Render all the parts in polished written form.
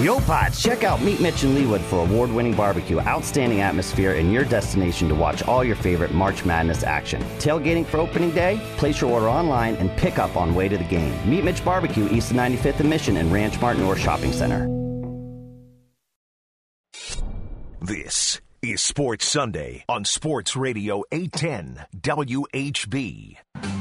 Yo, Pods, check out Meet Mitch and Leewood for award-winning barbecue, outstanding atmosphere, and your destination to watch all your favorite March Madness action. Tailgating for opening day? Place your order online and pick up on way to the game. Meet Mitch Barbecue, east of 95th and Mission and Ranch Mart North Shopping Center. This is Sports Sunday on Sports Radio 810 WHB.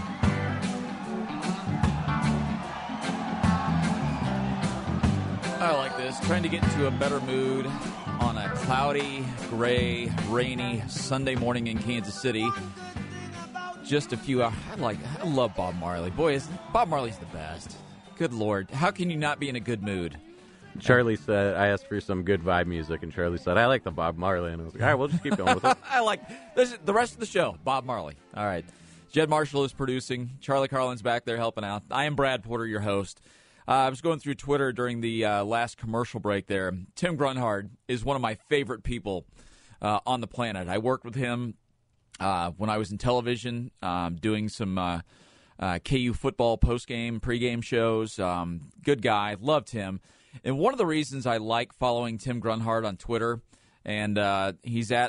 I like this. Trying to get into a better mood on a cloudy, gray, rainy Sunday morning in Kansas City. Just a few hours. I love Bob Marley. Boy, Bob Marley's the best. Good Lord. How can you not be in a good mood? Charlie said, I asked for some good vibe music, and Charlie said, I like the Bob Marley. And I was like, all right, we'll just keep going with it. I like this, the rest of the show, Bob Marley. All right. Jed Marshall is producing. Charlie Carlin's back there helping out. I am Brad Porter, your host. I was going through Twitter during the last commercial break there. Tim Grunhard is one of my favorite people on the planet. I worked with him when I was in television doing some KU football postgame, pregame shows. Good guy. Loved him. And one of the reasons I like following Tim Grunhard on Twitter, and he's at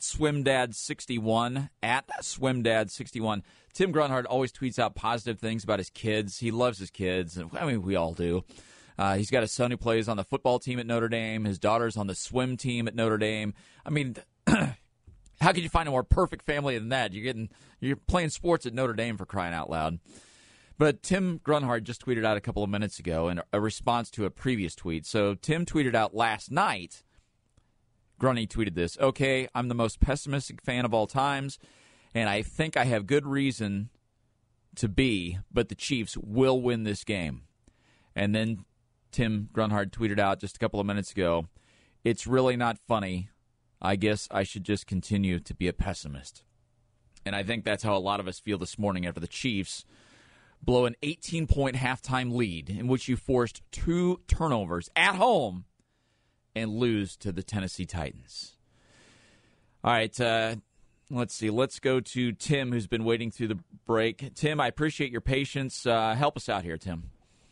SwimDad61, at SwimDad61. Tim Grunhard always tweets out positive things about his kids. He loves his kids. I mean, we all do. He's got a son who plays on the football team at Notre Dame. His daughter's on the swim team at Notre Dame. I mean, how could you find a more perfect family than that? You're playing sports at Notre Dame, for crying out loud. But Tim Grunhard just tweeted out a couple of minutes ago in a response to a previous tweet. So Tim tweeted out last night. Grunny tweeted this. Okay, I'm the most pessimistic fan of all times, and I think I have good reason to be, but the Chiefs will win this game. And then Tim Grunhard tweeted out just a couple of minutes ago, it's really not funny. I guess I should just continue to be a pessimist. And I think that's how a lot of us feel this morning after the Chiefs blow an 18-point halftime lead in which you forced 2 turnovers at home and lose to the Tennessee Titans. All right, let's see. Let's go to Tim, who's been waiting through the break. Tim, I appreciate your patience. Help us out here, Tim.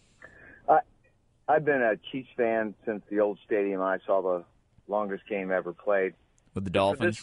I've been a Chiefs fan since the old stadium. I saw the longest game ever played. With the Dolphins?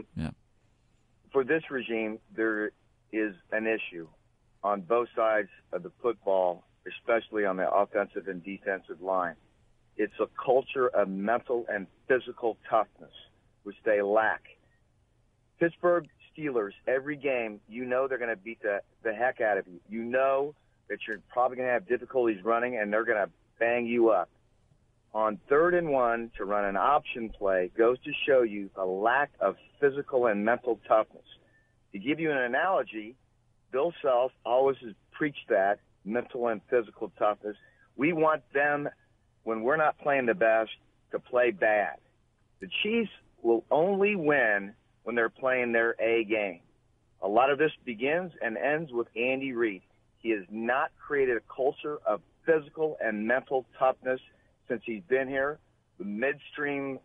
For this regime, there is an issue on both sides of the football, especially on the offensive and defensive line. It's a culture of mental and physical toughness, which they lack. Pittsburgh Steelers, every game, you know they're going to beat the heck out of you. You know that you're probably going to have difficulties running, and they're going to bang you up. On 3rd and 1, to run an option play goes to show you the lack of physical and mental toughness. To give you an analogy, Bill Self always has preached that, mental and physical toughness. We want them, when we're not playing the best, to play bad. The Chiefs will only win when they're playing their A game. A lot of this begins and ends with Andy Reid. He has not created a culture of physical and mental toughness since he's been here. The mid-season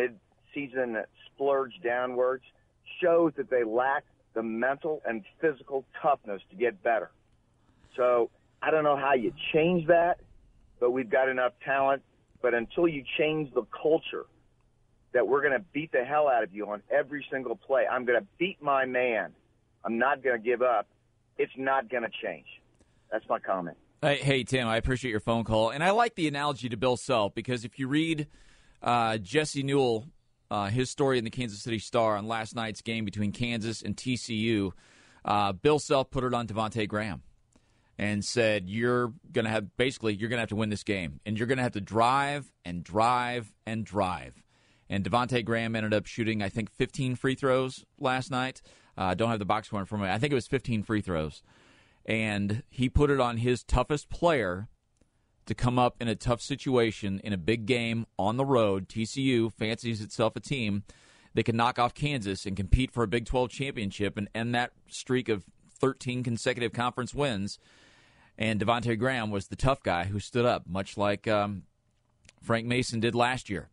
splurge downwards shows that they lack the mental and physical toughness to get better. So I don't know how you change that, but we've got enough talent. But until you change the culture that we're going to beat the hell out of you on every single play, I'm going to beat my man, I'm not going to give up, it's not going to change. That's my comment. Hey, Tim, I appreciate your phone call. And I like the analogy to Bill Self, because if you read Jesse Newell, his story in the Kansas City Star on last night's game between Kansas and TCU, Bill Self put it on Devontae Graham and said, you're going to have to win this game, and you're going to have to drive and drive and drive. And Devontae Graham ended up shooting, I think, 15 free throws last night. I don't have the box score in front of me. I think it was 15 free throws. And he put it on his toughest player to come up in a tough situation in a big game on the road. TCU fancies itself a team that can knock off Kansas and compete for a Big 12 championship and end that streak of 13 consecutive conference wins. And Devontae Graham was the tough guy who stood up, much like Frank Mason did last year.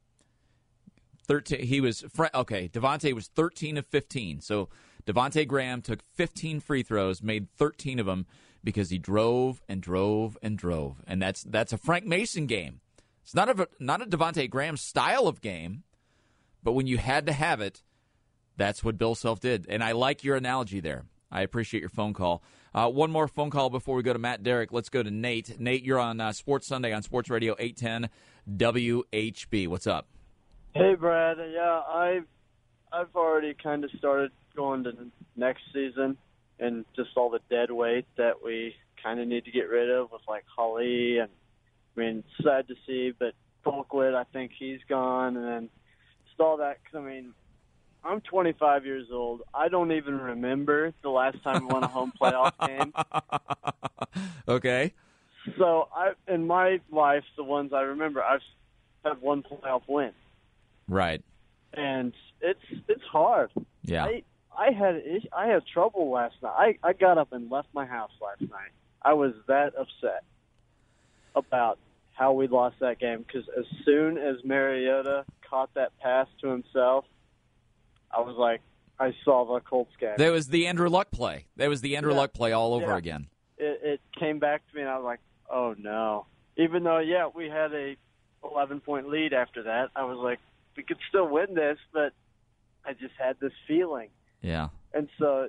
Devontae was 13 of 15. So Devontae Graham took 15 free throws, made 13 of them because he drove and drove and drove. And that's a Frank Mason game. It's not a Devontae Graham style of game, but when you had to have it, that's what Bill Self did. And I like your analogy there. I appreciate your phone call. One more phone call before we go to Matt Derrick. Let's go to Nate. Nate, you're on Sports Sunday on Sports Radio 810 WHB. What's up? Hey, Brad. Yeah, I've already kind of started going to next season and just all the dead weight that we kind of need to get rid of with, like, Holly. And, I mean, sad to see, but Colquitt, I think he's gone. And then just all that, because, I mean, I'm 25 years old. I don't even remember the last time we won a home playoff game. Okay. So in my life, the ones I remember, I've had one playoff win. Right. And it's hard. Yeah. I had trouble last night. I got up and left my house last night. I was that upset about how we lost that game because as soon as Mariota caught that pass to himself, I was like, I saw the Colts game. That was the Andrew Luck play. That was the Andrew Luck play all over again. It came back to me, and I was like, oh, no. Even though, we had a 11-point lead after that, I was like, we could still win this, but I just had this feeling. Yeah. And so,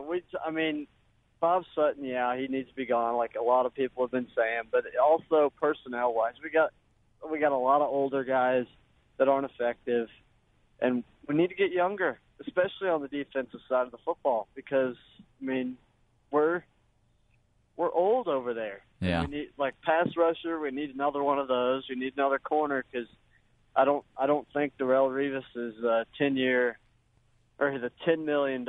Bob Sutton, he needs to be gone, like a lot of people have been saying. But also personnel-wise, we got a lot of older guys that aren't effective, and we need to get younger, especially on the defensive side of the football, because we're old over there. Yeah. We need pass rusher. We need another one of those. We need another corner because I don't think Darrelle Revis's 10-year or the $10 million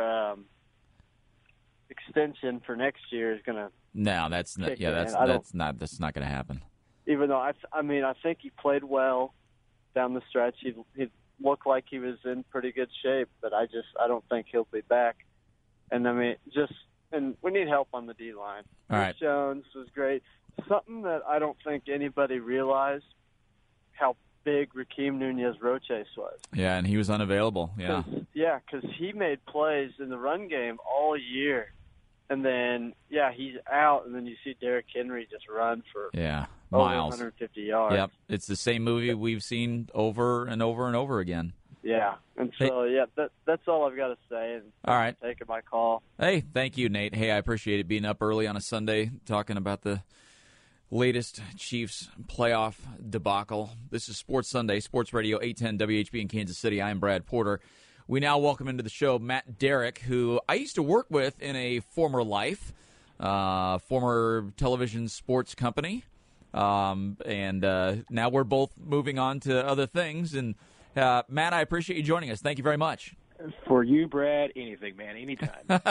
extension for next year is going to. No, that's not. Yeah, that's not going to happen. Even though I think he played well down the stretch. He looked like he was in pretty good shape, but I don't think he'll be back. And and we need help on the D line. All right. Jones was great. Something that I don't think anybody realized how big Rakeem Nunez-Roches was. Yeah, and he was unavailable. Yeah. Because he made plays in the run game all year. And then, he's out, and then you see Derrick Henry just run for miles. 150 yards. Yep, it's the same movie we've seen over and over and over again. Yeah, and so, that's all I've got to say. And all right. Taking my call. Hey, thank you, Nate. Hey, I appreciate it being up early on a Sunday talking about the latest Chiefs playoff debacle. This is Sports Sunday, Sports Radio 810 WHB in Kansas City. I am Brad Porter. We now welcome into the show Matt Derrick, who I used to work with in a former life, former television sports company. And now we're both moving on to other things. And Matt, I appreciate you joining us. Thank you very much. For you, Brad, anything, man, anytime.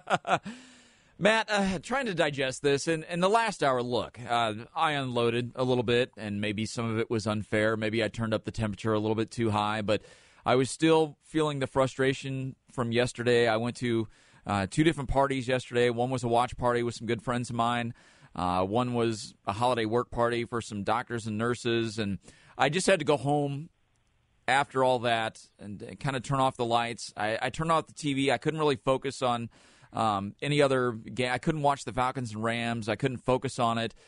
Matt, trying to digest this, and in the last hour, look, I unloaded a little bit, and maybe some of it was unfair. Maybe I turned up the temperature a little bit too high, but I was still feeling the frustration from yesterday. I went to 2 different parties yesterday. One was a watch party with some good friends of mine. One was a holiday work party for some doctors and nurses, and I just had to go home after all that and kind of turn off the lights. I turned off the TV. I couldn't really focus on any other game. I couldn't watch the Falcons and Rams. I couldn't focus on it.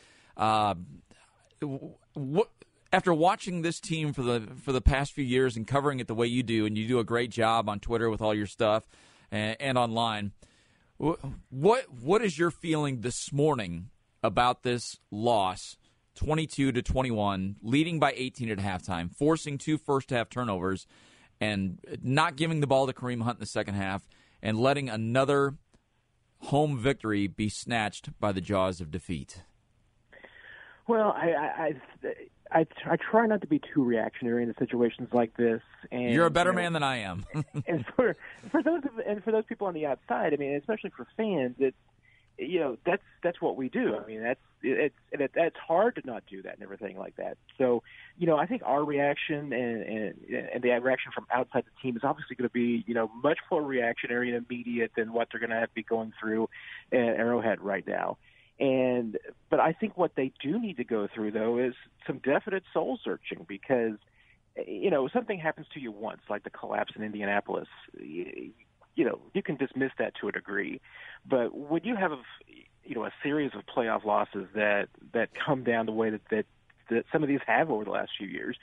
After watching this team for the past few years and covering it the way you do, and you do a great job on Twitter with all your stuff and online, what is your feeling this morning about this loss, 22-21, leading by 18 at halftime, forcing 2 first-half turnovers, and not giving the ball to Kareem Hunt in the second half, and letting another home victory be snatched by the jaws of defeat? Well, I try not to be too reactionary in situations like this. And you're a better man than I am. And for those people on the outside, I mean, especially for fans, that's what we do. I mean, that's hard to not do that and everything like that. So, I think our reaction and the reaction from outside the team is obviously going to be, much more reactionary and immediate than what they're going to have to be going through at Arrowhead right now. But I think what they do need to go through, though, is some definite soul searching because, something happens to you once, like the collapse in Indianapolis. You can dismiss that to a degree. But when you have, a series of playoff losses that come down the way that that some of these have over the last few years.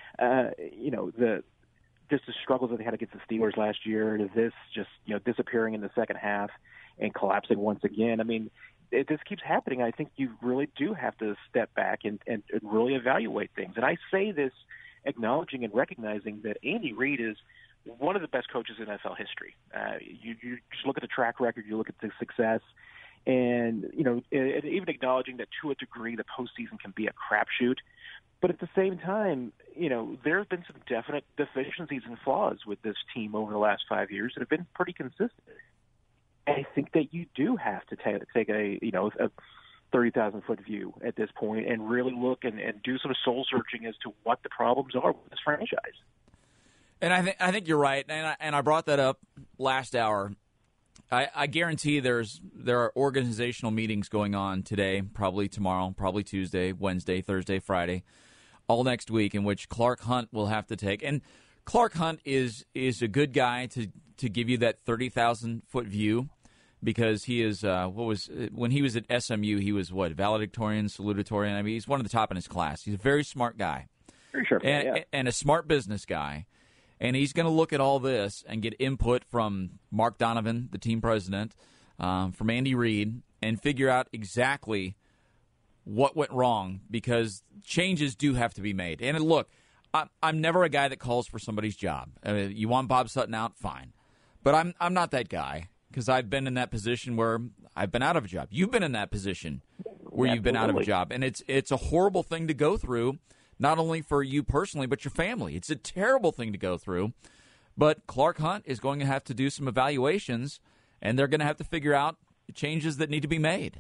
Just the struggles that they had against the Steelers last year, to this just disappearing in the second half and collapsing once again. I mean, this keeps happening. I think you really do have to step back and really evaluate things. And I say this acknowledging and recognizing that Andy Reid is one of the best coaches in NFL history. You just look at the track record, you look at the success, and even acknowledging that to a degree the postseason can be a crapshoot. But at the same time, there have been some definite deficiencies and flaws with this team over the last 5 years that have been pretty consistent. And I think that you do have to take a 30,000-foot view at this point and really look and do some soul searching as to what the problems are with this franchise. And I think you're right, and I brought that up last hour. I guarantee there are organizational meetings going on today, probably tomorrow, probably Tuesday, Wednesday, Thursday, Friday, all next week, in which Clark Hunt will have to take. And Clark Hunt is a good guy to give you that 30,000-foot view, because he is when he was at SMU, he was valedictorian, salutatorian. I mean, he's one of the top in his class. He's a very smart guy, very sharp, and a smart business guy. And he's going to look at all this and get input from Mark Donovan, the team president, from Andy Reid, and figure out exactly what went wrong, because changes do have to be made. And look, I'm never a guy that calls for somebody's job. You want Bob Sutton out, fine. But I'm not that guy, because I've been in that position where I've been out of a job. You've been in that position where you've been out of a job. And it's a horrible thing to go through, not only for you personally, but your family. It's a terrible thing to go through. But Clark Hunt is going to have to do some evaluations, and they're going to have to figure out changes that need to be made.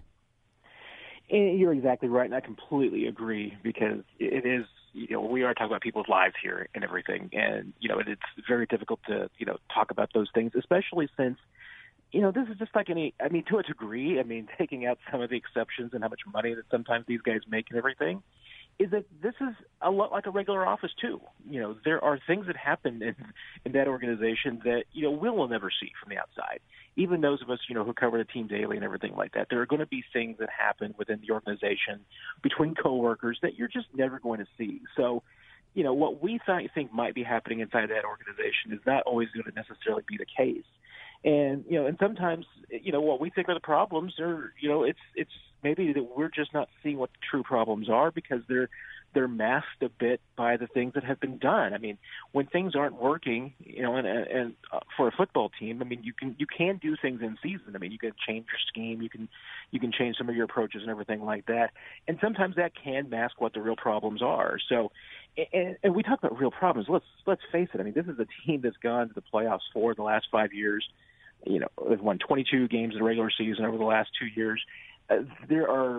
And you're exactly right, and I completely agree, because it is, we are talking about people's lives here and everything, and, it's very difficult to, talk about those things, especially since, this is just like to a degree, taking out some of the exceptions and how much money that sometimes these guys make and everything, is that this is a lot like a regular office, too. There are things that happen in that organization that, we'll never see from the outside. Even those of us, who cover the team daily and everything like that, there are going to be things that happen within the organization between coworkers that you're just never going to see. So, what we think might be happening inside that organization is not always going to necessarily be the case. And, and sometimes, what we think are the problems are, it's maybe that we're just not seeing what the true problems are, because they're masked a bit by the things that have been done. I mean, when things aren't working, and for a football team, you can do things in season. You can change your scheme, you can change some of your approaches and everything like that. And sometimes that can mask what the real problems are. So, and we talk about real problems. Let's face it. This is a team that's gone to the playoffs for the last 5 years. They've won 22 games in the regular season over the last 2 years. There are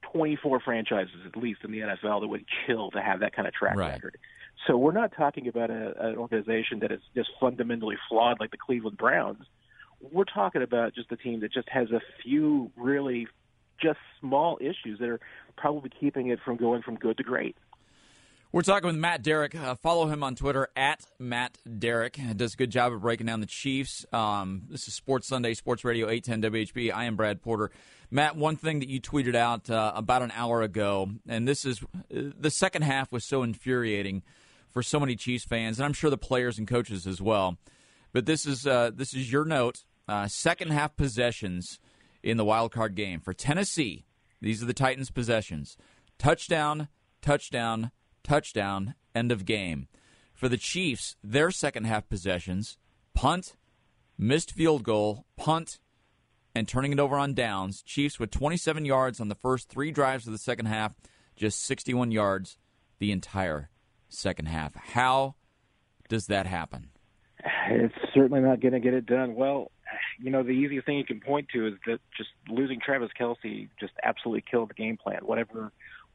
24 franchises, at least in the NFL, that would kill to have that kind of track record. So we're not talking about an organization that is just fundamentally flawed like the Cleveland Browns. We're talking about just a team that just has a few really just small issues that are probably keeping it from going from good to great. We're talking with Matt Derrick. Follow him on Twitter, @MattDerrick. Does a good job of breaking down the Chiefs. This is Sports Sunday, Sports Radio 810 WHB. I am Brad Porter. Matt, one thing that you tweeted out about an hour ago, and this is the second half was so infuriating for so many Chiefs fans, and I'm sure the players and coaches as well. But this is your note. Second half possessions in the wild card game for Tennessee. These are the Titans' possessions: touchdown, touchdown, touchdown, end of game. For the Chiefs, their second half possessions: punt, missed field goal, punt, and turning it over on downs. Chiefs with 27 yards on the first 3 drives of the second half, just 61 yards the entire second half. How does that happen? It's certainly not going to get it done. Well, the easiest thing you can point to is that just losing Travis Kelce just absolutely killed the game plan. Whatever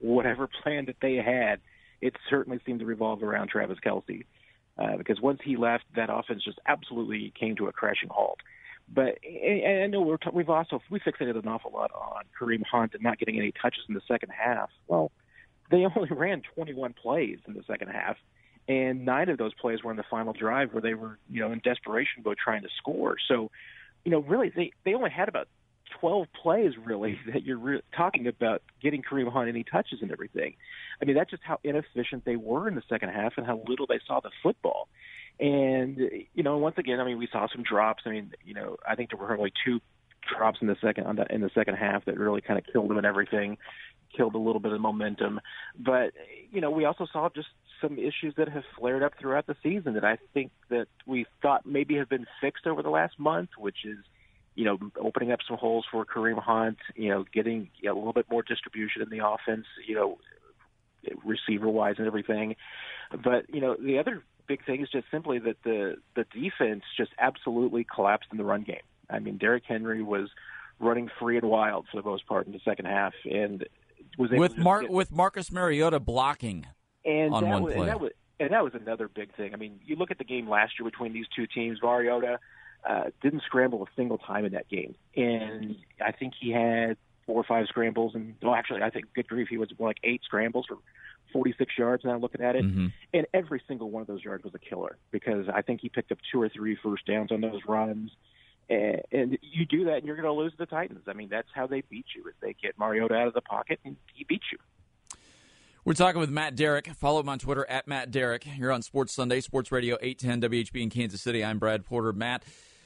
plan that they had, it certainly seemed to revolve around Travis Kelce, because once he left, that offense just absolutely came to a crashing halt. But I know we fixated an awful lot on Kareem Hunt and not getting any touches in the second half. Well, they only ran 21 plays in the second half, and 9 of those plays were in the final drive where they were, in desperation mode trying to score. So, really, they only had about 12 plays, really, that you're talking about getting Kareem Hunt any touches and everything. I mean, that's just how inefficient they were in the second half and how little they saw the football. And, once again, I mean, we saw some drops. I mean, I think there were only 2 drops in the second half that really kind of killed them and everything, killed a little bit of momentum. But, we also saw just some issues that have flared up throughout the season that I think that we thought maybe have been fixed over the last month, which is, opening up some holes for Kareem Hunt, getting a little bit more distribution in the offense, receiver-wise and everything. But, the other big thing is just simply that the defense just absolutely collapsed in the run game. I mean, Derrick Henry was running free and wild for the most part in the second half, and was able with Marcus Mariota blocking on one play. And that was another big thing. I mean, you look at the game last year between these two teams. Mariota didn't scramble a single time in that game, and I think he had 4 or 5 scrambles, and I think good grief, he was more like 8 scrambles for 46 yards. Now looking at it, and every single one of those yards was a killer because I think he picked up 2 or 3 first downs on those runs. And you do that, and you're going to lose the Titans. I mean, that's how they beat you. Is they get Mariota out of the pocket, and he beats you. We're talking with Matt Derrick. Follow him on Twitter, @MattDerrick. You're on Sports Sunday, Sports Radio 810 WHB in Kansas City. I'm Brad Porter. Matt,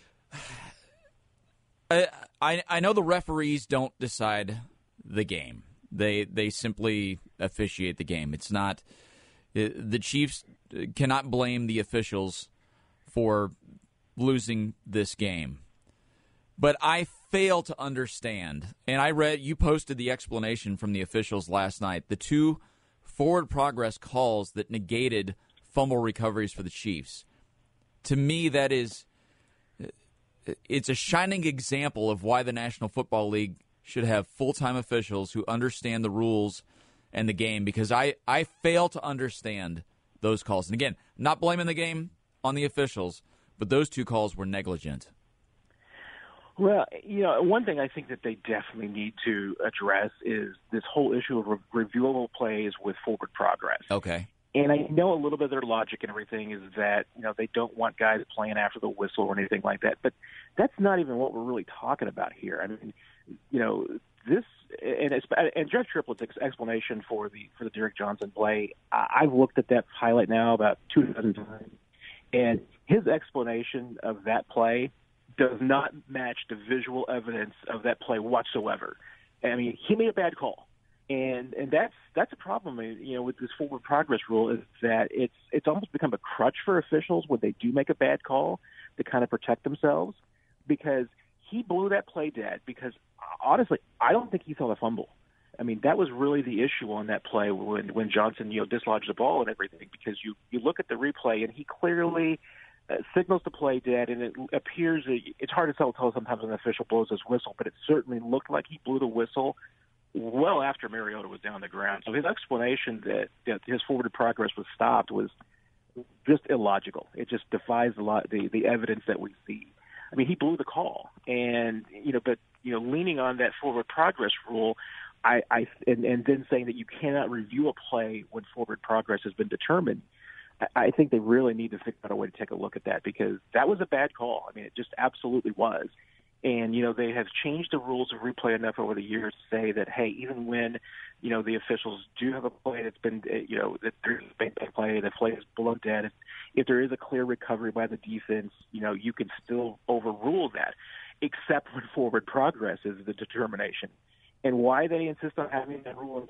I know the referees don't decide the game. They simply officiate the game. It's not the Chiefs cannot blame the officials for losing this game. But I fail to understand, and you posted the explanation from the officials last night, the 2 forward progress calls that negated fumble recoveries for the Chiefs. To me, it's a shining example of why the National Football League should have full-time officials who understand the rules and the game, because I fail to understand those calls. And again, not blaming the game on the officials, but those 2 calls were negligent. Well, one thing I think that they definitely need to address is this whole issue of reviewable plays with forward progress. Okay. And I know a little bit of their logic and everything is that, they don't want guys playing after the whistle or anything like that. But that's not even what we're really talking about here. I mean, this and Jeff Triplett's explanation for the Derrick Johnson play, I've looked at that highlight now about 2 dozen times, and his explanation of that play does not match the visual evidence of that play whatsoever. I mean, he made a bad call, and that's a problem. With this forward progress rule is that it's almost become a crutch for officials when they do make a bad call to kind of protect themselves, because he blew that play dead. Because honestly, I don't think he saw the fumble. I mean, that was really the issue on that play when Johnson dislodged the ball and everything, because you look at the replay and he clearly signals the play dead, and it appears it's hard to tell sometimes when an official blows his whistle, but it certainly looked like he blew the whistle well after Mariota was down the ground. So his explanation that his forward progress was stopped was just illogical. It just defies the evidence that we see. I mean, he blew the call, and but leaning on that forward progress rule, and then saying that you cannot review a play when forward progress has been determined. I think they really need to figure out a way to take a look at that, because that was a bad call. I mean, it just absolutely was. And, they have changed the rules of replay enough over the years to say that, hey, even when, the officials do have a play that's been, that there's a big play, the play is blown dead, if there is a clear recovery by the defense, you can still overrule that, except when forward progress is the determination. And why they insist on having that rule,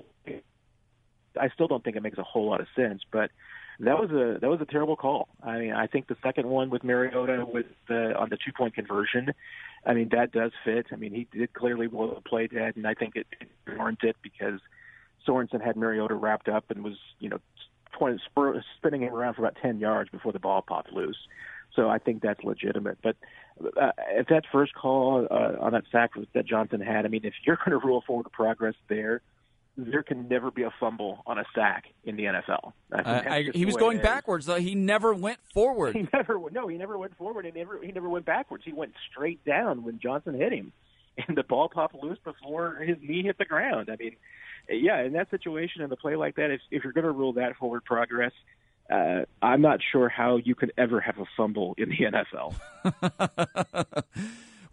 I still don't think it makes a whole lot of sense, but that was a terrible call. I mean, I think the second one with Mariota on the 2-point conversion, I mean, that does fit. I mean, he did clearly blow the play dead, and I think it warranted it because Sorensen had Mariota wrapped up and was, spinning him around for about 10 yards before the ball popped loose. So I think that's legitimate. But if that first call on that sack that Johnson had, I mean, if you're going to rule forward progress there can never be a fumble on a sack in the NFL. He was going backwards, though. He never went forward. He never went forward, and he never went backwards. He went straight down when Johnson hit him, and the ball popped loose before his knee hit the ground. I mean, yeah, in that situation, in a play like that, if you're going to rule that forward progress, I'm not sure how you could ever have a fumble in the NFL.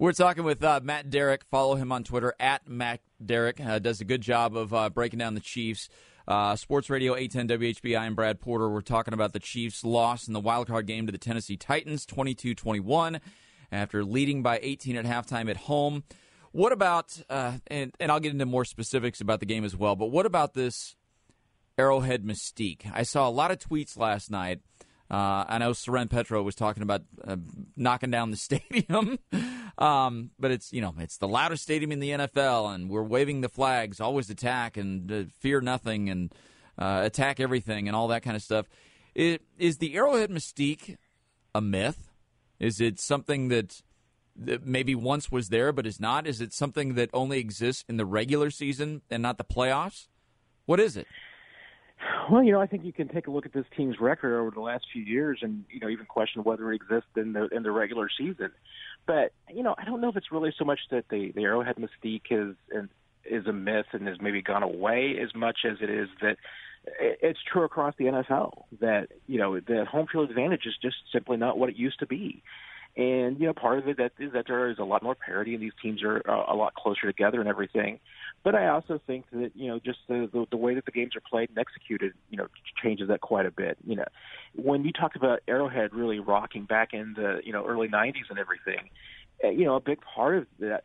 We're talking with Matt Derrick. Follow him on Twitter, at Matt Derrick. Does a good job of breaking down the Chiefs. Sports Radio 810 WHB. I am Brad Porter. We're talking about the Chiefs' loss in the wildcard game to the Tennessee Titans, 22-21, after leading by 18 at halftime at home. What about, and I'll get into more specifics about the game as well, but what about this Arrowhead mystique? I saw a lot of tweets last night. I know Soren Petro was talking about knocking down the stadium, but it's the loudest stadium in the NFL, and we're waving the flags, always attack and fear nothing, and attack everything, and all that kind of stuff. Is the Arrowhead mystique a myth? Is it something that maybe once was there but is not? Is it something that only exists in the regular season and not the playoffs? What is it? Well, I think you can take a look at this team's record over the last few years and, even question whether it exists in the regular season. But, I don't know if it's really so much that the Arrowhead mystique is a myth and has maybe gone away as much as it is that it's true across the NFL that, the home field advantage is just simply not what it used to be. And, part of it is that there is a lot more parity and these teams are a lot closer together and everything. But I also think that, just the way that the games are played and executed, changes that quite a bit. When you talk about Arrowhead really rocking back in the, early 90s and everything, a big part of that,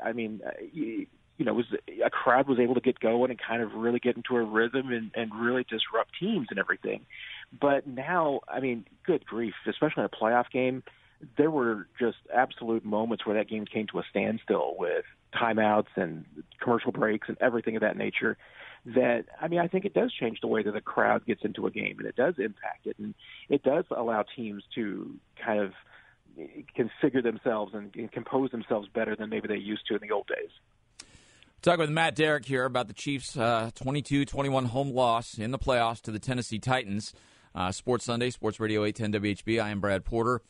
was a crowd was able to get going and kind of really get into a rhythm and really disrupt teams and everything. But now, good grief, especially in a playoff game, there were just absolute moments where that game came to a standstill with timeouts and commercial breaks and everything of that nature that, I think it does change the way that the crowd gets into a game, and it does impact it, and it does allow teams to kind of configure themselves and compose themselves better than maybe they used to in the old days. Talking with Matt Derrick here about the Chiefs' 22-21 home loss in the playoffs to the Tennessee Titans. Sports Sunday, Sports Radio 810 WHB. I am Brad Porter.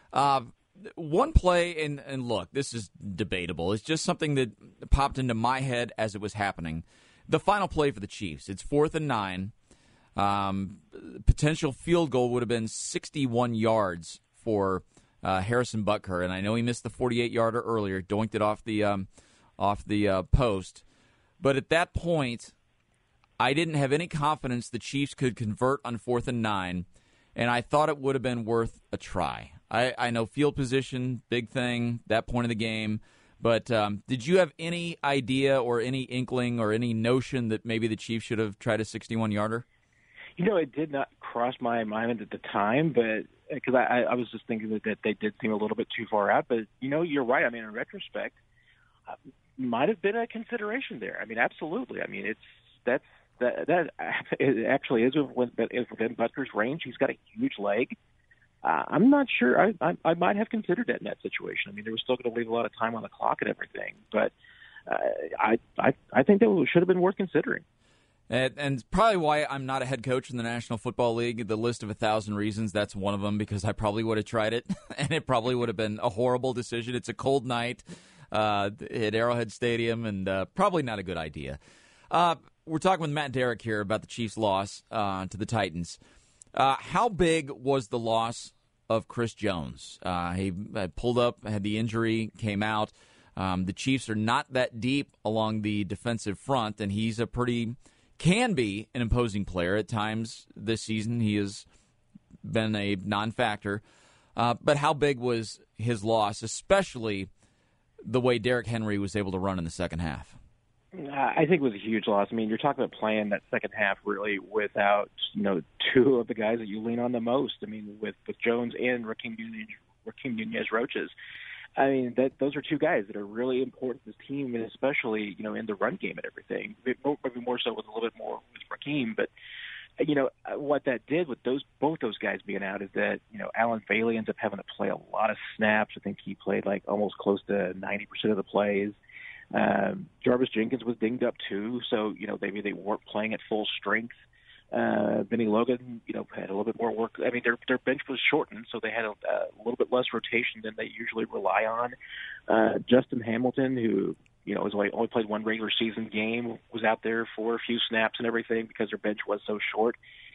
One play, and look, this is debatable. It's just something that popped into my head as it was happening. The final play for the Chiefs, it's 4th and 9. Potential field goal would have been 61 yards for Harrison Butker, and I know he missed the 48-yarder earlier, doinked it off the post. But at that point, I didn't have any confidence the Chiefs could convert on 4th and 9, and I thought it would have been worth a try. I know field position, big thing, that point of the game. But did you have any idea or any inkling or any notion that maybe the Chiefs should have tried a 61-yarder? It did not cross my mind at the time, but because I was just thinking that they did seem a little bit too far out. But, you're right. In retrospect, might have been a consideration there. Absolutely. That it actually is within Butker's range. He's got a huge leg. I'm not sure. I might have considered that in that situation. They were still going to leave a lot of time on the clock and everything, but I think that should have been worth considering. And probably why I'm not a head coach in the National Football League. The list of 1,000 reasons, that's one of them, because I probably would have tried it, and it probably would have been a horrible decision. It's a cold night at Arrowhead Stadium, and probably not a good idea. We're talking with Matt Derrick here about the Chiefs' loss to the Titans. How big was the loss of Chris Jones? He pulled up, had the injury, came out. The Chiefs are not that deep along the defensive front, and he's can be an imposing player at times this season. He has been a non-factor. But how big was his loss, especially the way Derrick Henry was able to run in the second half? I think it was a huge loss. You're talking about playing that second half really without, two of the guys that you lean on the most. With Jones and Rakeem Nunez-Roches. Those are two guys that are really important to this team, and especially, in the run game and everything. Maybe more so with a little bit more with Rakeem, but what that did with both those guys being out is that, Allen Bailey ends up having to play a lot of snaps. I think he played almost close to 90% of the plays. Jarvis Jenkins was dinged up too, so maybe they weren't playing at full strength. Benny Logan, had a little bit more work. Their bench was shortened, so they had a little bit less rotation than they usually rely on. Justin Hamilton, who has only played one regular season game, was out there for a few snaps and everything because their bench was so short.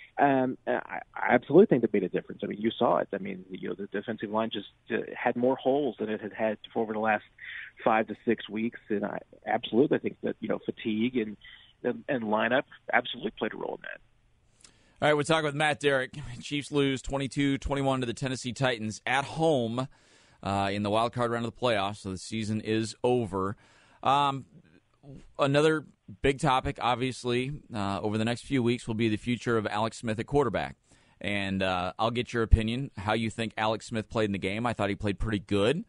I absolutely think that made a difference. I mean, you saw it. I mean, the defensive line just had more holes than it had over the last 5 to 6 weeks, and I absolutely think that fatigue and lineup absolutely played a role in that. All right, we're talking with Matt Derrick. Chiefs lose 22-21 to the Tennessee Titans at home in the wild card round of the playoffs, so the season is over. Another big topic, obviously, over the next few weeks will be the future of Alex Smith at quarterback. And I'll get your opinion, how you think Alex Smith played in the game. I thought he played pretty good.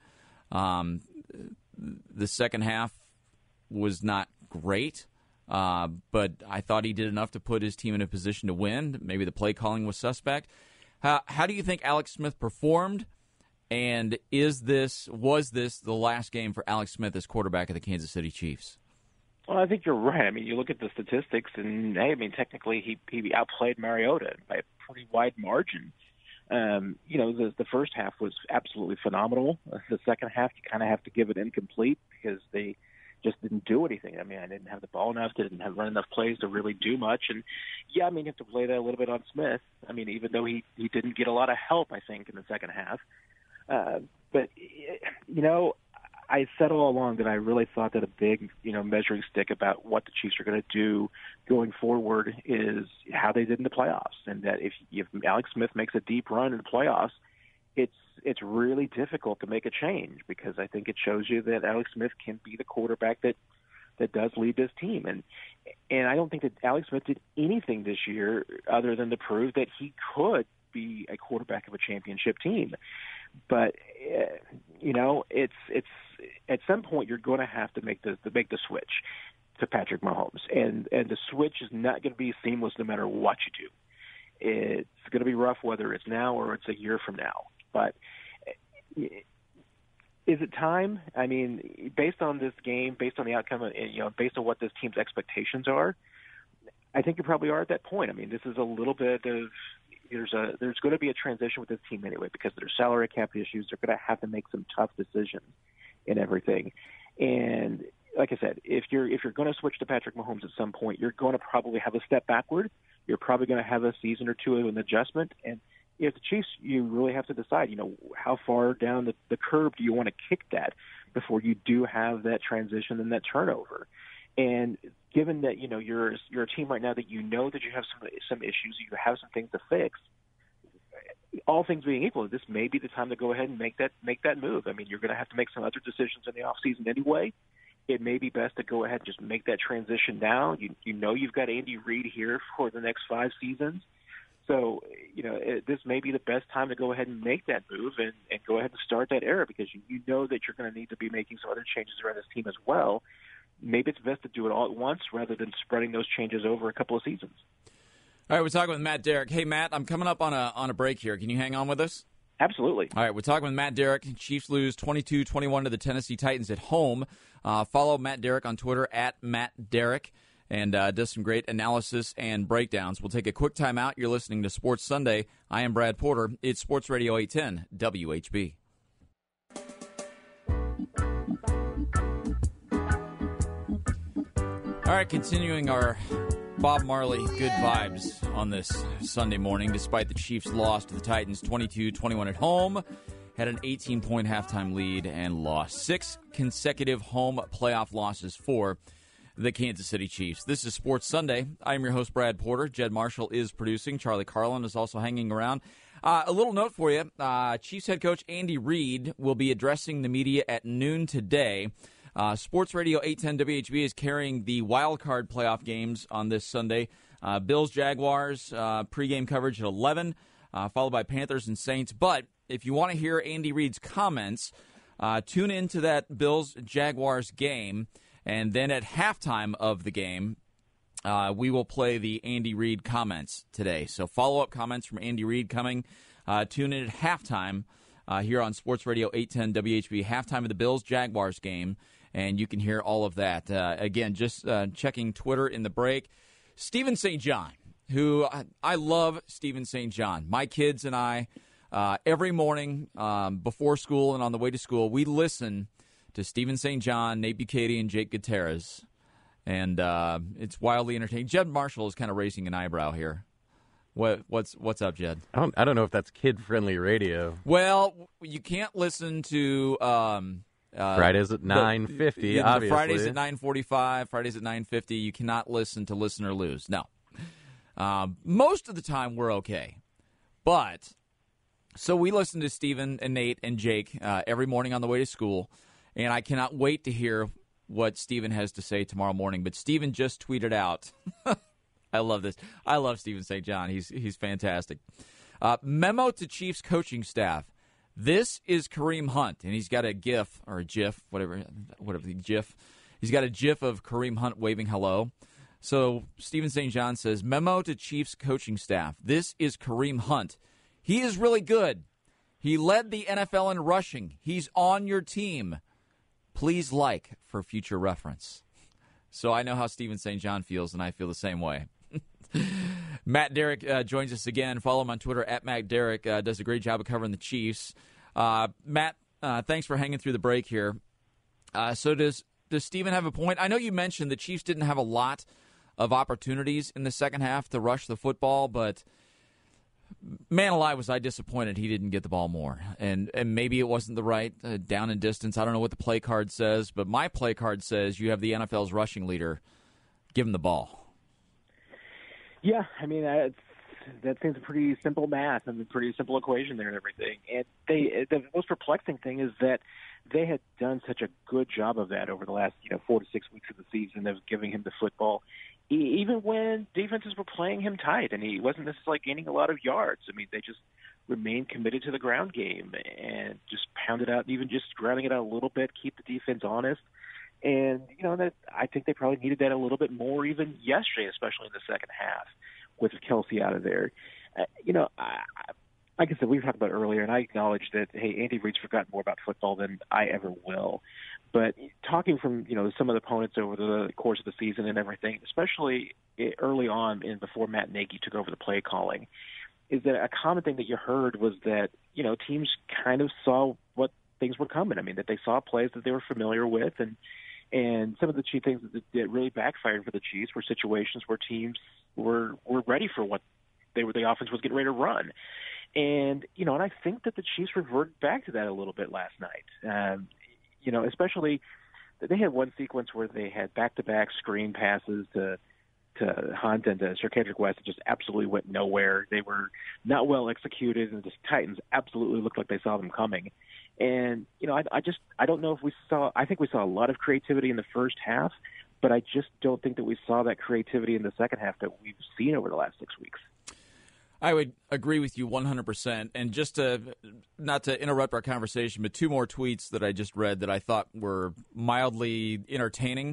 The second half was not great, but I thought he did enough to put his team in a position to win. Maybe the play calling was suspect. How do you think Alex Smith performed? And was this the last game for Alex Smith as quarterback of the Kansas City Chiefs? Well, I think you're right. I mean, you look at the statistics, and technically he outplayed Mariota by a pretty wide margin. The first half was absolutely phenomenal. The second half, you kind of have to give it incomplete because they just didn't do anything. I mean, I didn't have the ball enough, didn't have run enough plays to really do much. And you have to play that a little bit on Smith. I mean, even though he didn't get a lot of help, I think, in the second half. I said all along that I really thought that a big, measuring stick about what the Chiefs are going to do going forward is how they did in the playoffs, and that if Alex Smith makes a deep run in the playoffs, it's really difficult to make a change because I think it shows you that Alex Smith can be the quarterback that does lead this team, and I don't think that Alex Smith did anything this year other than to prove that he could be a quarterback of a championship team. But it's at some point you're going to have to make the switch to Patrick Mahomes, and the switch is not going to be seamless no matter what you do. It's going to be rough whether it's now or it's a year from now. But is it time? I mean, based on this game, based on the outcome, based on what this team's expectations are, I think you probably are at that point. I mean, this is a little bit of there's going to be a transition with this team anyway because there's salary cap issues. They're going to have to make some tough decisions and everything. And like I said, if you're going to switch to Patrick Mahomes at some point, you're going to probably have a step backward. You're probably going to have a season or two of an adjustment. And if the Chiefs, you really have to decide, how far down the curve do you want to kick that before you do have that transition and that turnover. And given that you're a team right now that that you have some issues, you have some things to fix. All things being equal, this may be the time to go ahead and make that move. I mean, you're going to have to make some other decisions in the off season anyway. It may be best to go ahead and just make that transition now. You've got Andy Reid here for the next 5 seasons, so this may be the best time to go ahead and make that move and go ahead and start that era because you know that you're going to need to be making some other changes around this team as well. Maybe it's best to do it all at once rather than spreading those changes over a couple of seasons. All right, we're talking with Matt Derrick. Hey, Matt, I'm coming up on a break here. Can you hang on with us? Absolutely. All right, we're talking with Matt Derrick. Chiefs lose 22-21 to the Tennessee Titans at home. Follow Matt Derrick on Twitter at Matt Derrick and does some great analysis and breakdowns. We'll take a quick time out. You're listening to Sports Sunday. I am Brad Porter. It's Sports Radio 810 WHB. All right, continuing our Bob Marley good vibes on this Sunday morning, despite the Chiefs' loss to the Titans 22-21 at home, had an 18-point halftime lead and lost 6 consecutive home playoff losses for the Kansas City Chiefs. This is Sports Sunday. I am your host, Brad Porter. Jed Marshall is producing. Charlie Carlin is also hanging around. A little note for you. Chiefs head coach Andy Reid will be addressing the media at noon today. Sports Radio 810 WHB is carrying the wild card playoff games on this Sunday. Bills-Jaguars pregame coverage at 11, followed by Panthers and Saints. But if you want to hear Andy Reid's comments, tune into that Bills-Jaguars game. And then at halftime of the game, we will play the Andy Reid comments today. So follow-up comments from Andy Reid coming. Tune in at halftime here on Sports Radio 810 WHB, halftime of the Bills-Jaguars game. And you can hear all of that. Again, just checking Twitter in the break. Stephen St. John, who I love Stephen St. John. My kids and I, every morning before school and on the way to school, we listen to Stephen St. John, Nate Bukaty, and Jake Gutierrez. And it's wildly entertaining. Jed Marshall is kind of raising an eyebrow here. What's up, Jed? I don't know if that's kid-friendly radio. Well, you can't listen to Fridays at 9:50. Obviously, Fridays at 9:45. Fridays at 9:50. You cannot listen to Listen or Lose. No. Most of the time, we're okay, but so we listen to Stephen and Nate and Jake every morning on the way to school, and I cannot wait to hear what Stephen has to say tomorrow morning. But Stephen just tweeted out. I love this. I love Stephen St. John. He's fantastic. Memo to Chiefs coaching staff. This is Kareem Hunt, and he's got a GIF or a GIF, whatever the GIF. He's got a GIF of Kareem Hunt waving hello. So Stephen St. John says, memo to Chiefs coaching staff. This is Kareem Hunt. He is really good. He led the NFL in rushing. He's on your team. Please like for future reference. So I know how Stephen St. John feels, and I feel the same way. Matt Derrick joins us again. Follow him on Twitter at Matt Derrick. Does a great job of covering the Chiefs. Matt, thanks for hanging through the break here. So does Stephen have a point? I know you mentioned the Chiefs didn't have a lot of opportunities in the second half to rush the football, but man alive was I disappointed he didn't get the ball more. And maybe it wasn't the right down and distance. I don't know what the play card says, but my play card says you have the NFL's rushing leader. Give him the ball. Yeah, I mean, that seems a pretty simple math and a pretty simple equation there and everything. And the most perplexing thing is that they had done such a good job of that over the last 4 to 6 weeks of the season of giving him the football, even when defenses were playing him tight and he wasn't necessarily gaining a lot of yards. I mean, they just remained committed to the ground game and just pounded out, even just grounding it out a little bit, keep the defense honest. And, that I think they probably needed that a little bit more even yesterday, especially in the second half with Kelsey out of there. Like I said, we've talked about earlier, and I acknowledge that, hey, Andy Reid's forgotten more about football than I ever will. But talking from, some of the opponents over the course of the season and everything, especially early on before Matt Nagy took over the play calling, is that a common thing that you heard was that, teams kind of saw what things were coming. I mean, that they saw plays that they were familiar with, and some of the chief things that really backfired for the Chiefs were situations where teams were ready for what the offense was getting ready to run. And, and I think that the Chiefs reverted back to that a little bit last night. Especially they had one sequence where they had back-to-back screen passes to Hunt and to Sirkedrick West. It just absolutely went nowhere. They were not well executed, and the Titans absolutely looked like they saw them coming. And, I don't know if I think we saw a lot of creativity in the first half, but I just don't think that we saw that creativity in the second half that we've seen over the last 6 weeks. I would agree with you 100%. And just not to interrupt our conversation, but two more tweets that I just read that I thought were mildly entertaining.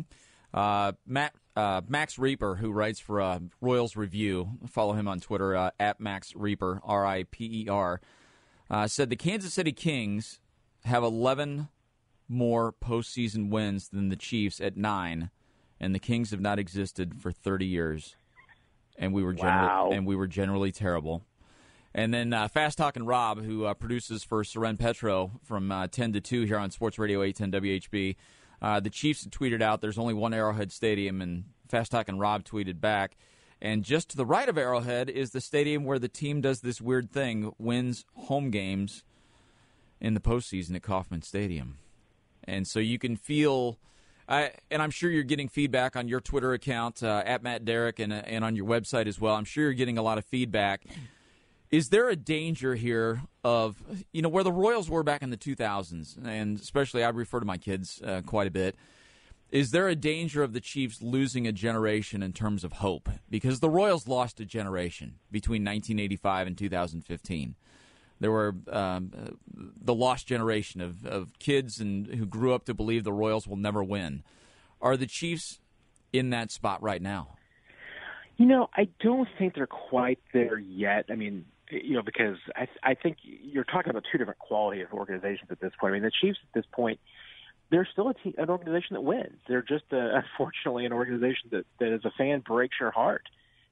Max Reaper, who writes for Royals Review, follow him on Twitter, at Max Reaper, R-I-P-E-R, said the Kansas City Kings have 11 more postseason wins than the Chiefs at 9, and the Kings have not existed for 30 years. And we were generally terrible. And then Fast Talking Rob, who produces for Seren Petro from 10 to 2 here on Sports Radio 810 WHB, the Chiefs had tweeted out there's only one Arrowhead Stadium, and Fast Talking Rob tweeted back. And just to the right of Arrowhead is the stadium where the team does this weird thing, wins home games in the postseason at Kauffman Stadium. And so you can feel... and I'm sure you're getting feedback on your Twitter account, at Matt Derrick, and on your website as well. I'm sure you're getting a lot of feedback. Is there a danger here of, where the Royals were back in the 2000s, and especially I refer to my kids quite a bit, is there a danger of the Chiefs losing a generation in terms of hope? Because the Royals lost a generation between 1985 and 2015. There were the lost generation of kids who grew up to believe the Royals will never win. Are the Chiefs in that spot right now? I don't think they're quite there yet. I mean, because I think you're talking about two different quality of organizations at this point. I mean, the Chiefs at this point, they're still an organization that wins. They're just, unfortunately, an organization that as a fan breaks your heart.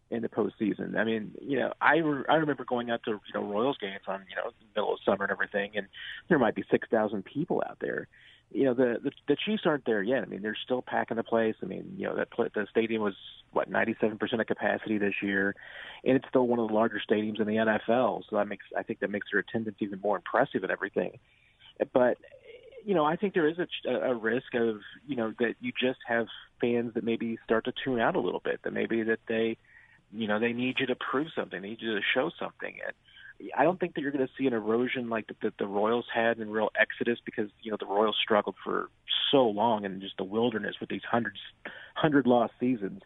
in the postseason. I mean, I remember going out to Royals games on the middle of summer and everything, and there might be 6,000 people out there. The Chiefs aren't there yet. I mean, they're still packing the place. I mean, the stadium was 97% of capacity this year, and it's still one of the larger stadiums in the NFL. So I think that makes their attendance even more impressive and everything. But I think there is a risk of that you just have fans that maybe start to tune out a little bit. That maybe that they need you to prove something, they need you to show something. And I don't think that you're going to see an erosion like the Royals had in real exodus, because the Royals struggled for so long in just the wilderness with these 100 lost seasons.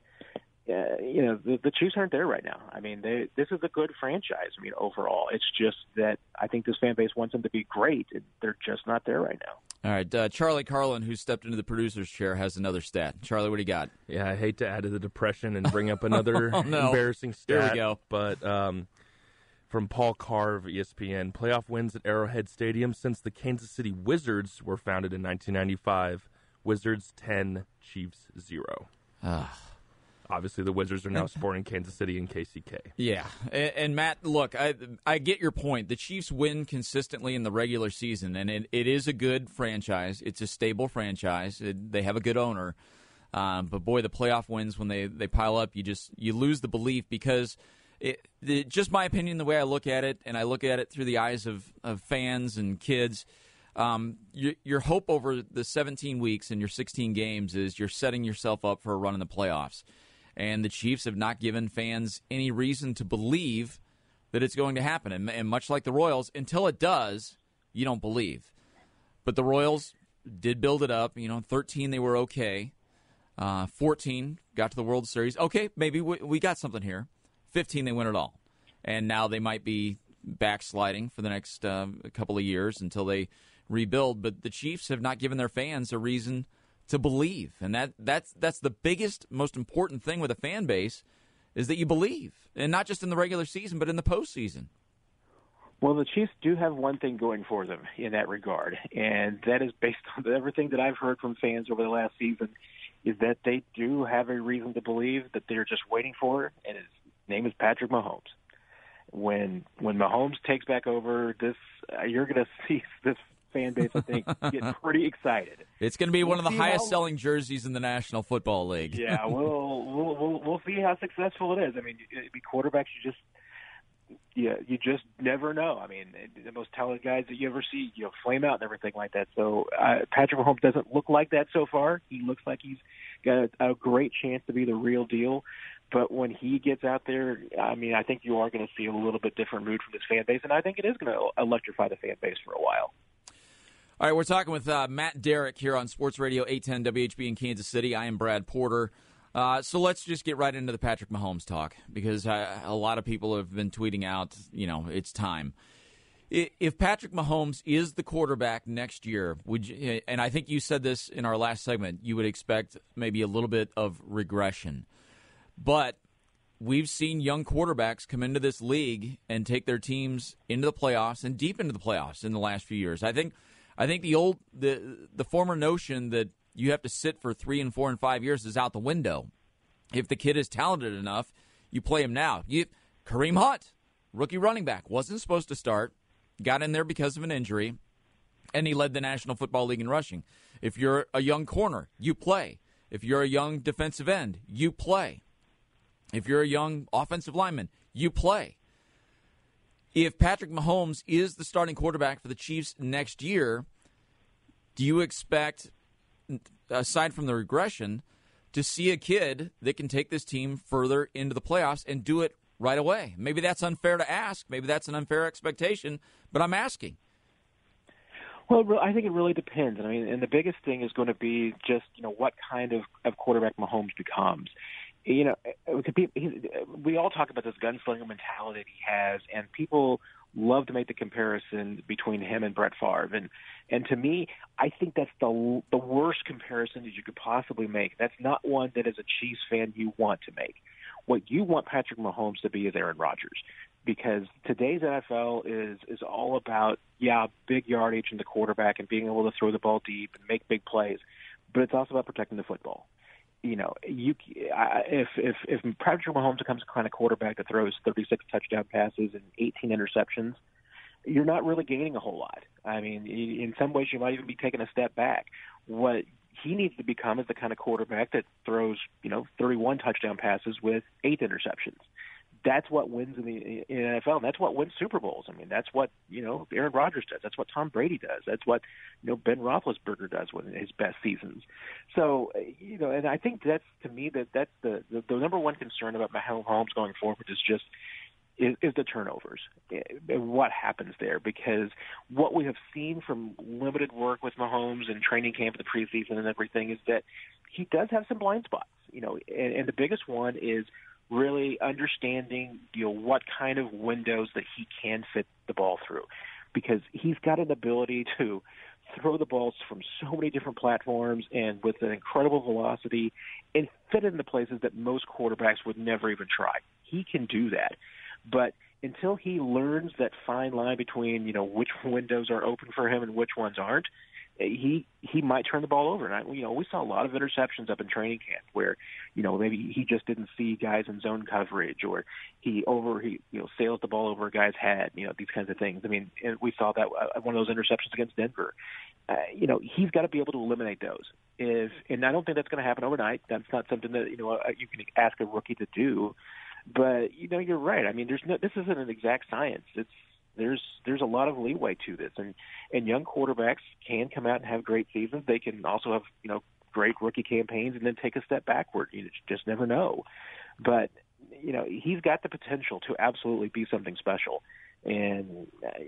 The Chiefs aren't there right now. I mean, this is a good franchise. I mean, overall, it's just that I think this fan base wants them to be great, and they're just not there right now. All right, Charlie Carlin, who stepped into the producer's chair, has another stat. Charlie, what do you got? Yeah, I hate to add to the depression and bring up another embarrassing stat. Here we go. But from Paul Carr of ESPN, playoff wins at Arrowhead Stadium since the Kansas City Wizards were founded in 1995. Wizards 10, Chiefs 0. Obviously, the Wizards are now sporting Kansas City and KCK. Yeah. And Matt, look, I get your point. The Chiefs win consistently in the regular season, and it is a good franchise. It's a stable franchise. They have a good owner. But, boy, the playoff wins, when they pile up, you lose the belief, because just my opinion, the way I look at it, and I look at it through the eyes of fans and kids, your hope over the 17 weeks and your 16 games is you're setting yourself up for a run in the playoffs. And the Chiefs have not given fans any reason to believe that it's going to happen. And much like the Royals, until it does, you don't believe. But the Royals did build it up. 13, they were okay. 14, got to the World Series. Okay, maybe we got something here. 15, they win it all. And now they might be backsliding for the next couple of years until they rebuild. But the Chiefs have not given their fans a reason to believe, and that's the biggest, most important thing with a fan base, is that you believe, and not just in the regular season, but in the postseason. Well, the Chiefs do have one thing going for them in that regard, and that is based on everything that I've heard from fans over the last season, is that they do have a reason to believe that they're just waiting for, and his name is Patrick Mahomes. When Mahomes takes back over this, you're going to see this fan base, I think, get pretty excited. It's going to be one of the highest-selling jerseys in the National Football League. Yeah, we'll see how successful it is. I mean, quarterbacks, you just never know. I mean, the most talented guys that you ever see, flame out and everything like that. So Patrick Mahomes doesn't look like that so far. He looks like he's got a great chance to be the real deal. But when he gets out there, I mean, I think you are going to see a little bit different mood from this fan base, and I think it is going to electrify the fan base for a while. All right, we're talking with Matt Derrick here on Sports Radio 810 WHB in Kansas City. I am Brad Porter. So let's just get right into the Patrick Mahomes talk, because a lot of people have been tweeting out, it's time. If Patrick Mahomes is the quarterback next year, and I think you said this in our last segment, you would expect maybe a little bit of regression. But we've seen young quarterbacks come into this league and take their teams into the playoffs and deep into the playoffs in the last few years. I think the former notion that you have to sit for 3 and 4 and 5 years is out the window. If the kid is talented enough, you play him now. Kareem Hunt, rookie running back, wasn't supposed to start, got in there because of an injury, and he led the National Football League in rushing. If you're a young corner, you play. If you're a young defensive end, you play. If you're a young offensive lineman, you play. If Patrick Mahomes is the starting quarterback for the Chiefs next year, do you expect, aside from the regression, to see a kid that can take this team further into the playoffs and do it right away? Maybe that's unfair to ask. Maybe that's an unfair expectation, but I'm asking. Well, I think it really depends. I mean, and the biggest thing is going to be just, what kind of quarterback Mahomes becomes. We all talk about this gunslinger mentality he has, and people love to make the comparison between him and Brett Favre. And to me, I think that's the worst comparison that you could possibly make. That's not one that as a Chiefs fan you want to make. What you want Patrick Mahomes to be is Aaron Rodgers, because today's NFL is all about, big yardage in the quarterback and being able to throw the ball deep and make big plays, but it's also about protecting the football. if Patrick Mahomes becomes the kind of quarterback that throws 36 touchdown passes and 18 interceptions, you're not really gaining a whole lot. I mean, in some ways, you might even be taking a step back. What he needs to become is the kind of quarterback that throws, 31 touchdown passes with 8 interceptions. That's what wins in the NFL, and that's what wins Super Bowls. I mean, that's what, Aaron Rodgers does. That's what Tom Brady does. That's what, Ben Roethlisberger does in his best seasons. So, and I think that's, to me, that's the number one concern about Mahomes going forward is the turnovers, what happens there, because what we have seen from limited work with Mahomes and training camp in the preseason and everything is that he does have some blind spots, and the biggest one is really understanding, what kind of windows that he can fit the ball through, because he's got an ability to throw the balls from so many different platforms and with an incredible velocity and fit it into places that most quarterbacks would never even try. He can do that. But until he learns that fine line between, which windows are open for him and which ones aren't, he might turn the ball over. And we saw a lot of interceptions up in training camp where, maybe he just didn't see guys in zone coverage, or he sails the ball over a guy's head, these kinds of things. I mean, and we saw that one of those interceptions against Denver. He's got to be able to eliminate those. And I don't think that's going to happen overnight. That's not something that, you can ask a rookie to do. But you're right. I mean, this isn't an exact science. There's a lot of leeway to this, and young quarterbacks can come out and have great seasons. They can also have great rookie campaigns and then take a step backward. You just never know. But he's got the potential to absolutely be something special. And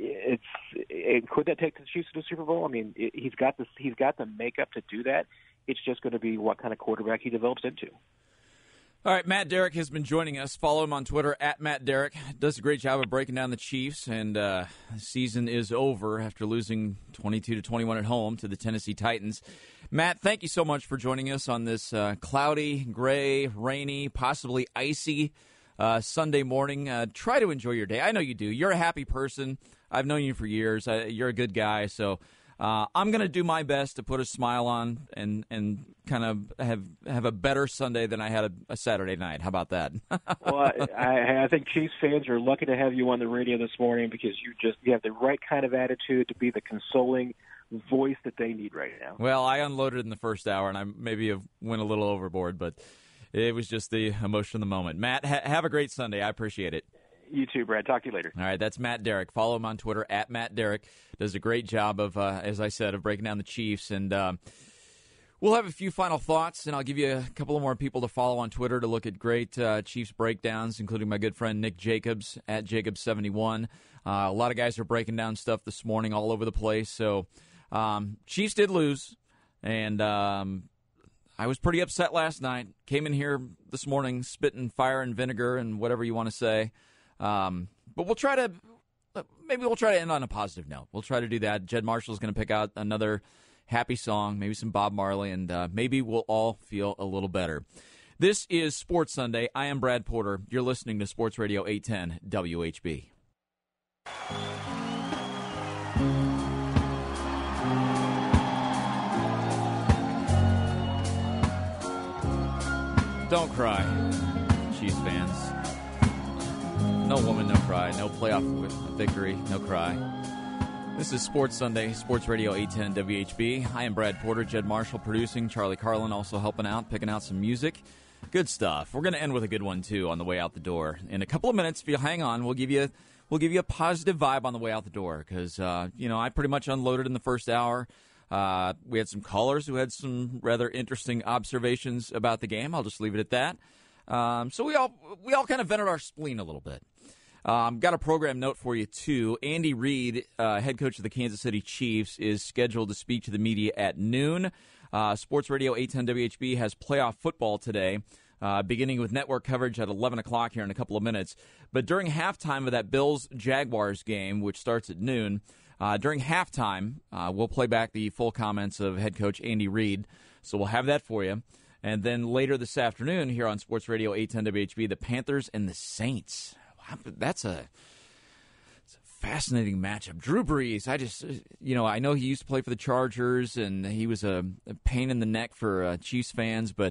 could that take the Chiefs to the Super Bowl? I mean, he's got the makeup to do that. It's just going to be what kind of quarterback he develops into. All right, Matt Derrick has been joining us. Follow him on Twitter, @MattDerrick. Does a great job of breaking down the Chiefs, and the season is over after losing 22-21 at home to the Tennessee Titans. Matt, thank you so much for joining us on this cloudy, gray, rainy, possibly icy Sunday morning. Try to enjoy your day. I know you do. You're a happy person. I've known you for years. You're a good guy, so I'm going to do my best to put a smile on and kind of have a better Sunday than I had a Saturday night. How about that? Well, I think Chiefs fans are lucky to have you on the radio this morning, because you have the right kind of attitude to be the consoling voice that they need right now. Well, I unloaded in the first hour, and I maybe went a little overboard, but it was just the emotion of the moment. Matt, have a great Sunday. I appreciate it. You too, Brad. Talk to you later. All right, that's Matt Derrick. Follow him on Twitter, @MattDerrick. Does a great job of, as I said, of breaking down the Chiefs. And we'll have a few final thoughts, and I'll give you a couple of more people to follow on Twitter to look at great Chiefs breakdowns, including my good friend Nick Jacobs, @Jacobs71. A lot of guys are breaking down stuff this morning all over the place. So Chiefs did lose, and I was pretty upset last night. Came in here this morning spitting fire and vinegar and whatever you want to say. But we'll try to end on a positive note. We'll try to do that. Jed Marshall's going to pick out another happy song, maybe some Bob Marley, and maybe we'll all feel a little better. This is Sports Sunday. I am Brad Porter. You're listening to Sports Radio 810 WHB. Don't cry, Chiefs fans. No woman, no cry. No playoff victory, no cry. This is Sports Sunday, Sports Radio 810 WHB. I am Brad Porter, Jed Marshall producing, Charlie Carlin also helping out, picking out some music. Good stuff. We're going to end with a good one, too, on the way out the door. In a couple of minutes, if you hang on, we'll give you a positive vibe on the way out the door, because, I pretty much unloaded in the first hour. We had some callers who had some rather interesting observations about the game. I'll just leave it at that. So we all kind of vented our spleen a little bit. Got a program note for you, too. Andy Reid, head coach of the Kansas City Chiefs, is scheduled to speak to the media at noon. Sports Radio 810 WHB has playoff football today, beginning with network coverage at 11 o'clock here in a couple of minutes. But during halftime of that Bills-Jaguars game, which starts at noon, during halftime, we'll play back the full comments of head coach Andy Reid. So we'll have that for you. And then later this afternoon here on Sports Radio 810 WHB, the Panthers and the Saints. That's a fascinating matchup. Drew Brees, I know he used to play for the Chargers, and he was a pain in the neck for Chiefs fans, but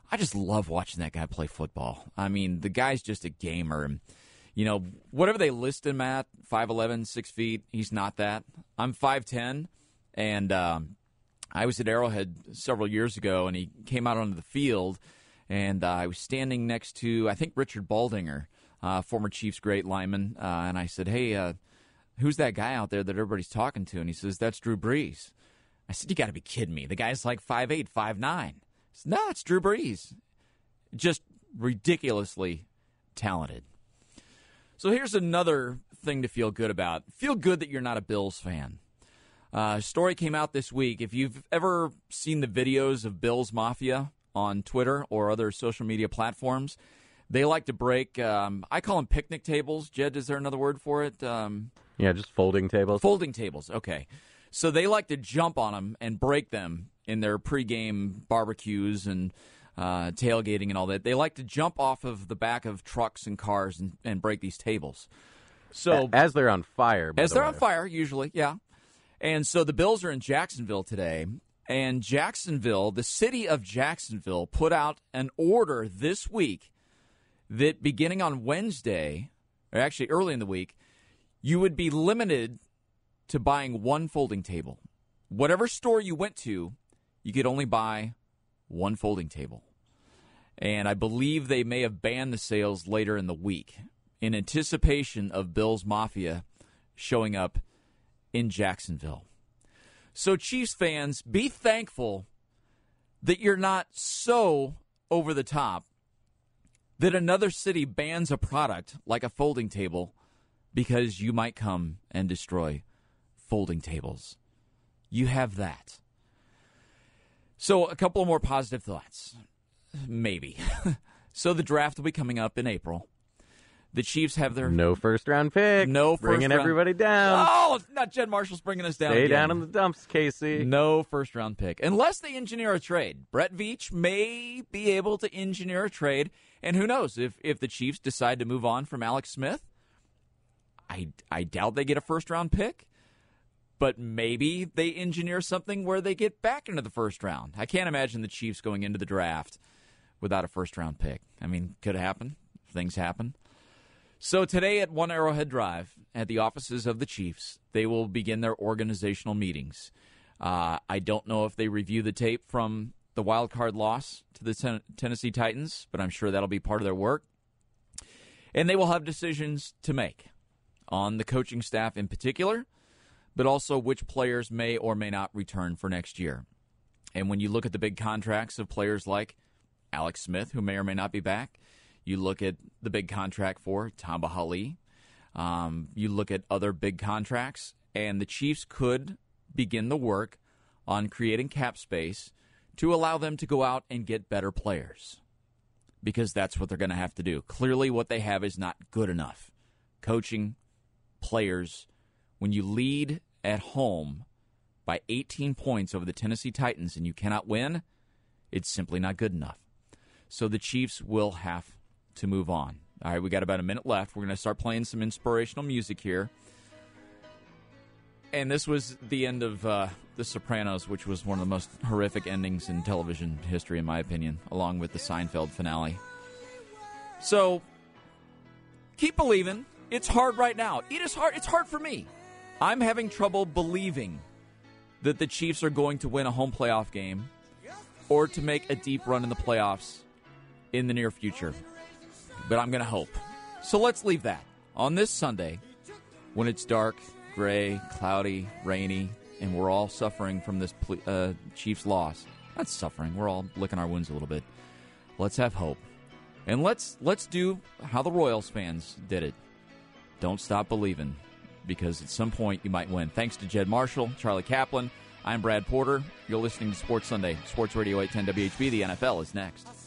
I just love watching that guy play football. I mean, the guy's just a gamer. And, you know, whatever they list him at, 5'11", 6 feet, he's not that. I'm 5'10", and I was at Arrowhead several years ago, and he came out onto the field, and I was standing next to, I think, Richard Baldinger, former Chiefs great lineman, and I said, hey, who's that guy out there that everybody's talking to? And he says, that's Drew Brees. I said, you got to be kidding me. The guy's like 5'8", 5'9". No, it's Drew Brees. Just ridiculously talented. So here's another thing to feel good about. Feel good that you're not a Bills fan. A story came out this week. If you've ever seen the videos of Bills Mafia on Twitter or other social media platforms, they like to break, I call them picnic tables. Jed, is there another word for it? Yeah, just folding tables. Folding tables, okay. So they like to jump on them and break them in their pregame barbecues and tailgating and all that. They like to jump off of the back of trucks and cars and break these tables. So as they're on fire. As they're on fire, usually, yeah. And so the Bills are in Jacksonville today, and Jacksonville, the city of Jacksonville, put out an order this week that beginning on Wednesday, or actually early in the week, you would be limited to buying one folding table. Whatever store you went to, you could only buy one folding table. And I believe they may have banned the sales later in the week in anticipation of Bills Mafia showing up in Jacksonville. So Chiefs fans, be thankful that you're not so over the top that another city bans a product like a folding table because you might come and destroy folding tables. You have that. So a couple of more positive thoughts. Maybe. So the draft will be coming up in April. The Chiefs have their... No first-round pick. No first-round... Bringing everybody down. Oh, not Jed Marshall's bringing us down Stay again. down in the dumps, Casey. No first-round pick. Unless they engineer a trade. Brett Veach may be able to engineer a trade. And who knows, if the Chiefs decide to move on from Alex Smith, I doubt they get a first-round pick. But maybe they engineer something where they get back into the first round. I can't imagine the Chiefs going into the draft without a first-round pick. I mean, could happen. Things happen. So today at One Arrowhead Drive, at the offices of the Chiefs, they will begin their organizational meetings. I don't know if they review the tape from the wild card loss to the Tennessee Titans, but I'm sure that'll be part of their work. And they will have decisions to make on the coaching staff in particular, but also which players may or may not return for next year. And when you look at the big contracts of players like Alex Smith, who may or may not be back, you look at the big contract for Tamba Hali, you look at other big contracts, and the Chiefs could begin the work on creating cap space to allow them to go out and get better players, because that's what they're going to have to do. Clearly what they have is not good enough. Coaching, players. When you lead at home by 18 points over the Tennessee Titans and you cannot win, it's simply not good enough. So the Chiefs will have to move on. All right, we got about a minute left. We're going to start playing some inspirational music here. And this was the end of The Sopranos, which was one of the most horrific endings in television history, in my opinion, along with the Seinfeld finale. So keep believing. It's hard right now. It is hard. It's hard for me. I'm having trouble believing that the Chiefs are going to win a home playoff game or to make a deep run in the playoffs in the near future. But I'm going to hope. So let's leave that on this Sunday when it's dark, gray, cloudy, rainy, and we're all suffering from this Chiefs loss. Not suffering. We're all licking our wounds a little bit. Let's have hope. And let's do how the Royals fans did it. Don't stop believing, because at some point you might win. Thanks to Jed Marshall, Charlie Kaplan. I'm Brad Porter. You're listening to Sports Sunday, Sports Radio 810 WHB. The NFL is next.